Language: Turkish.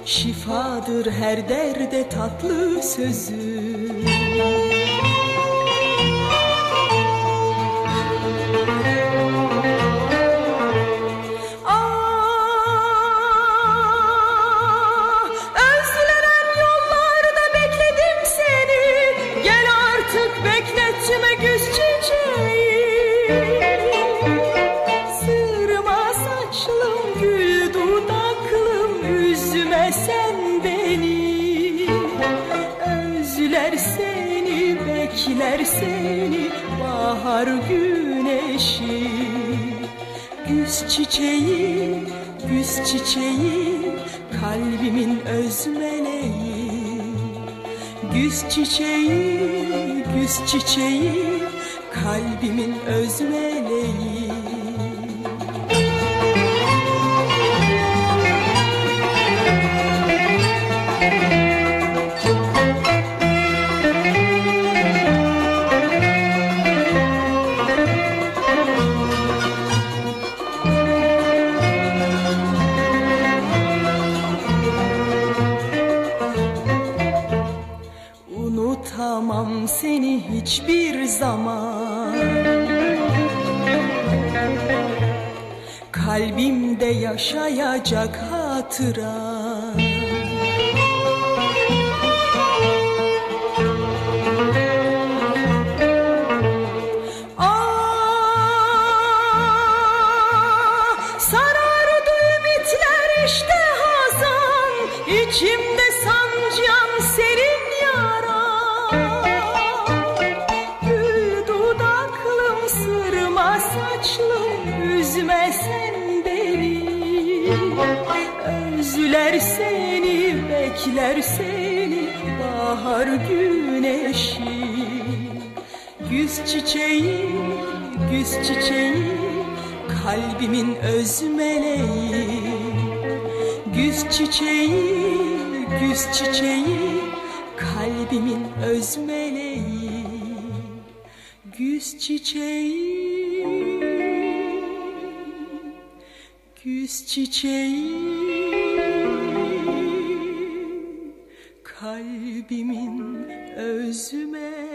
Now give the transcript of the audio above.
şifadır her derde tatlı sözü. Bekler seni bahar güneşi, güz çiçeği, güz çiçeği, kalbimin öz meleği. Güz çiçeği, güz çiçeği, kalbimin öz meleği. Unutamam seni hiçbir zaman, kalbimde yaşayacak hatıra. Sarardı ümitler işte hazan, içimde sancıyan serin yara. Gül dudaklım, sırma saçlım, üzme sen beni. Özler seni, bekler seni bahar güneşi. Güz çiçeği, güz çiçeği, kalbimin öz meleği. Güz çiçeği, güz çiçeği, kalbimin öz meleği. Güz çiçeği, güz çiçeği, kalbimin öz meleği.